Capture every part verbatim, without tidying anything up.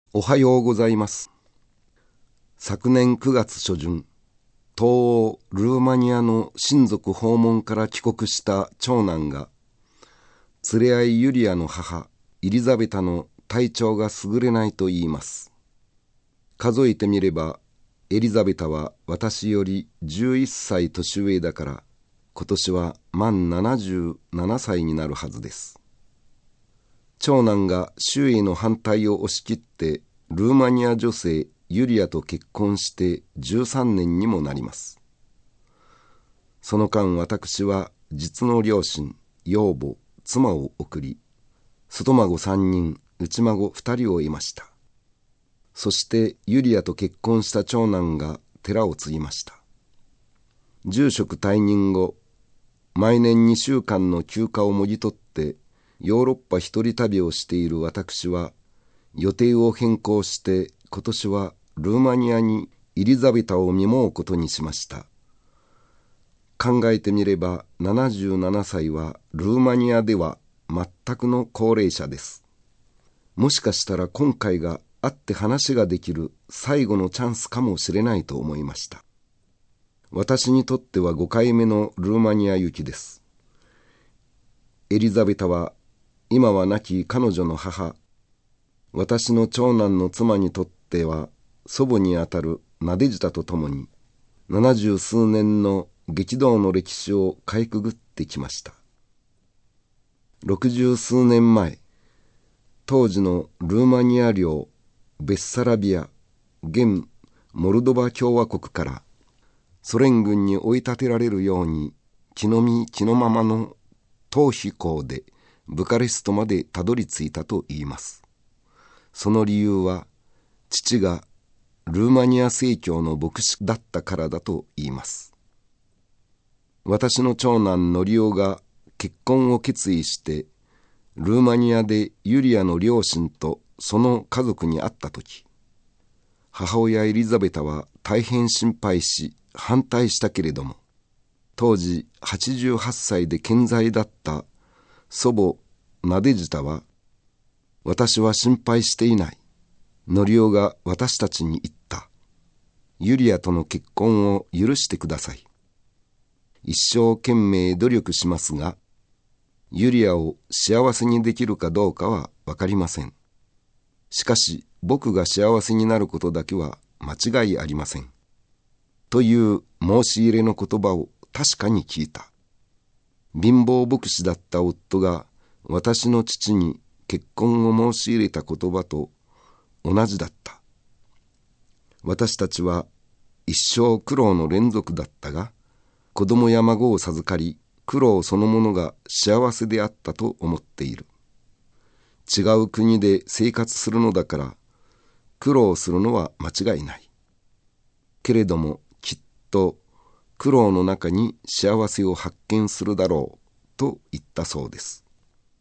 おはようございます。昨年くがつ初旬、東欧ルーマニアの親族訪問から帰国した長男が、連れ合いユリアの母エリザベタの体調が優れないと言います。数えてみれば、エリザベタは私よりじゅういっさい年上だから、今年は満ななじゅうななさいになるはずです。長男が周囲の反対を押し切ってルーマニア女性ユリアと結婚してじゅうさんねんにもなります。その間私は実の両親、養母、妻を送り、外孫さんにん、内孫ふたりをいました。そしてユリアと結婚した長男が寺を継ぎました。住職退任後、毎年にしゅうかんの休暇をもぎ取ってヨーロッパ一人旅をしている私は、予定を変更して今年はルーマニアにエリザベタを見舞うことにしました。考えてみればななじゅうななさいはルーマニアでは全くの高齢者です。もしかしたら今回が会って話ができる最後のチャンスかもしれないと思いました。私にとってはごかいめのルーマニア行きです。エリザベタは今は亡き彼女の母、私の長男の妻にとっては祖母にあたるナデジタと共に七十数年の激動の歴史をかいくぐってきました。六十数年前、当時のルーマニア領ベッサラビア、現モルドバ共和国からソ連軍に追い立てられるように気の身気のままの逃避行でブカレストまでたどり着いたと言います。その理由は父がルーマニア正教の牧師だったからだと言います。私の長男ノリオが結婚を決意してルーマニアでユリアの両親とその家族に会ったとき、母親エリザベタは大変心配し反対したけれども、当時はちじゅうはっさいで健在だった祖母ナデジタは、私は心配していない。ノリオが私たちに言った。ユリアとの結婚を許してください。一生懸命努力しますが、ユリアを幸せにできるかどうかはわかりません。しかし僕が幸せになることだけは間違いありません。という申し入れの言葉を確かに聞いた。貧乏牧師だった夫が私の父に結婚を申し入れた言葉と同じだった。私たちは一生苦労の連続だったが、子供や孫を授かり、苦労そのものが幸せであったと思っている。違う国で生活するのだから苦労するのは間違いない。けれどもきっと苦労の中に幸せを発見するだろうと言ったそうです。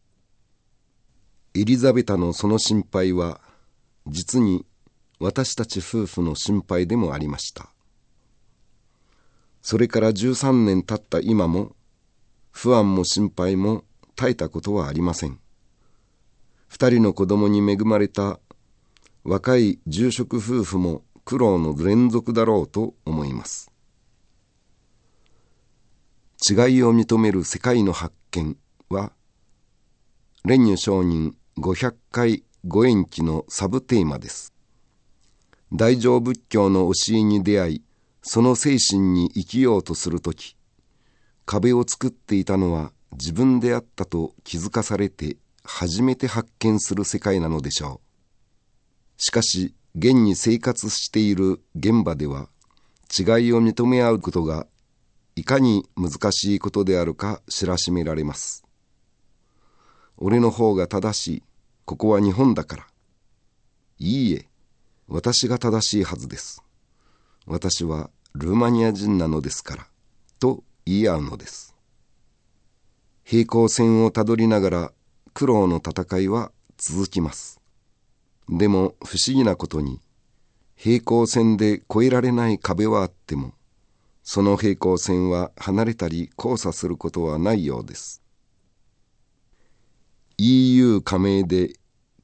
エリザベタのその心配は実に私たち夫婦の心配でもありました。それからじゅうさんねん経った今も不安も心配も絶えたことはありません。二人の子供に恵まれた若い住職夫婦も苦労の連続だろうと思います。違いを認める世界の発見は蓮如上人ごひゃっかいご縁記のサブテーマです。大乗仏教の教えに出会い、その精神に生きようとするとき、壁を作っていたのは自分であったと気づかされて初めて発見する世界なのでしょう。しかし現に生活している現場では違いを認め合うことがいかに難しいことであるか知らしめられます。俺の方が正しい。ここは日本だから。いいえ、私が正しいはずです。私はルーマニア人なのですから、と言い合うのです。平行線をたどりながら苦労の戦いは続きます。でも不思議なことに、平行線で越えられない壁はあっても、その平行線は離れたり交差することはないようです。イーユー 加盟で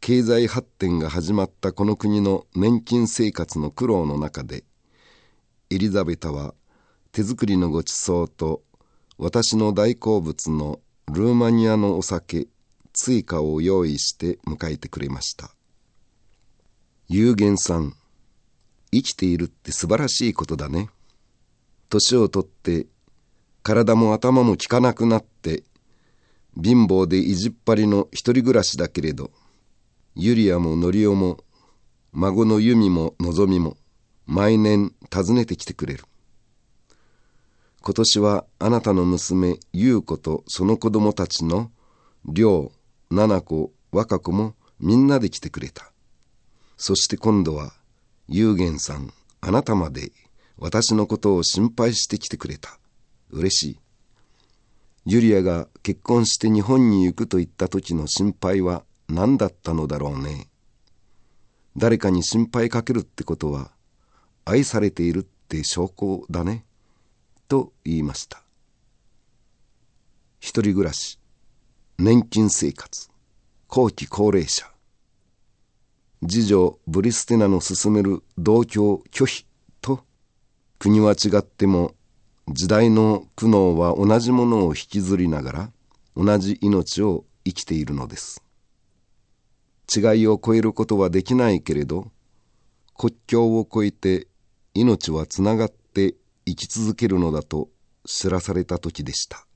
経済発展が始まったこの国の年金生活の苦労の中で、エリザベタは手作りのごちそうと私の大好物のルーマニアのお酒、追加を用意して迎えてくれました。ユーゲンさん、生きているって素晴らしいことだね。年をとって体も頭も効かなくなって貧乏で意地っ張りの一人暮らしだけれど、ユリアもノリオも孫のユミものぞみも毎年訪ねてきてくれる。今年はあなたの娘ユウコとその子供たちのリョウ、ナナコ、ワカコもみんなで来てくれた。そして今度はユーゲンさん、あなたまで私のことを心配してきてくれた。嬉しい。ユリアが結婚して日本に行くと言った時の心配は何だったのだろうね。誰かに心配かけるってことは愛されているって証拠だね、と言いました。一人暮らし、年金生活、後期高齢者。次女ブリステナの勧める同居拒否と、国は違っても時代の苦悩は同じものを引きずりながら同じ命を生きているのです。違いを超えることはできないけれど、国境を越えて命はつながって生き続けるのだと知らされた時でした。